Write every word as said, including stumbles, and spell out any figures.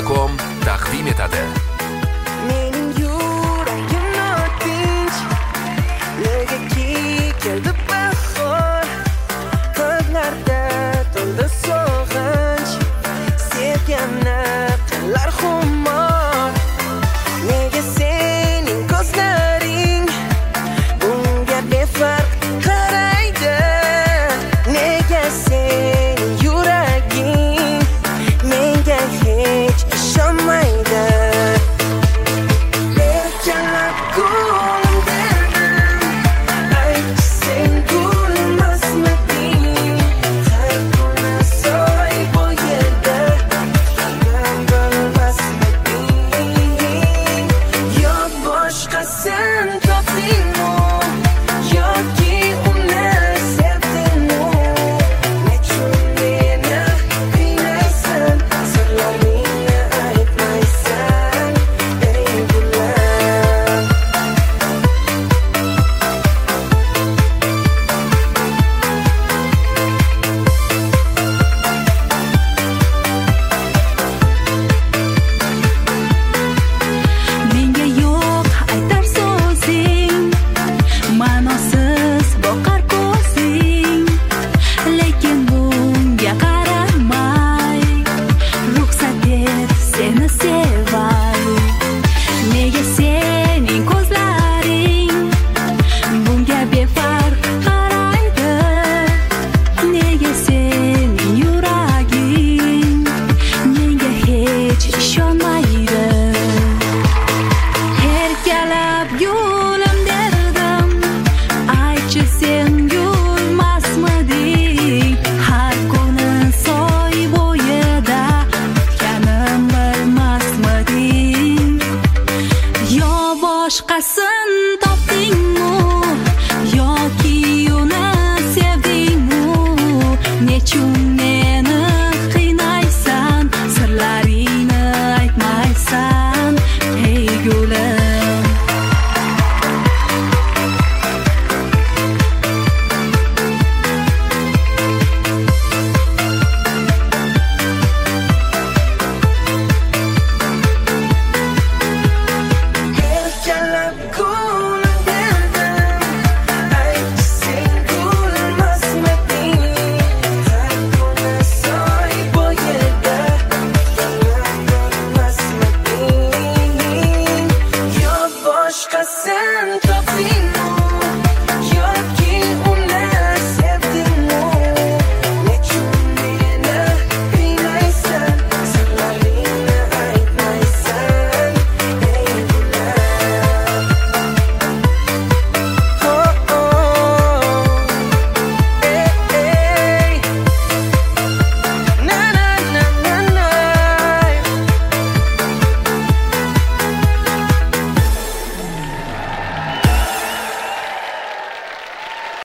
nuqta com taqdim etadi. Mening yuragim notinch, negaki keldi bahor, ko'klarda to'ldi sog'inch, sevganni qilar xumor. Nega sening ko'zlaring bunga befarq qaraydi? Nega sening yuraging menga hech ishonmaydi? Erkalab gul berdim, ayt sen gulmasmiding? Qayg'uni soy bo'yida qilgan bilmasmiding? Yo boshqa sen topdingmi, yoki uni sevdingmi? Nechun meni qiynaysan, sirlaringni aytmaysan, ey gullar? Menga yo'q aytar so'zing, ma'nosiz boqar ko'zing, lekin bunga qaramay ruxsat et seni sevay.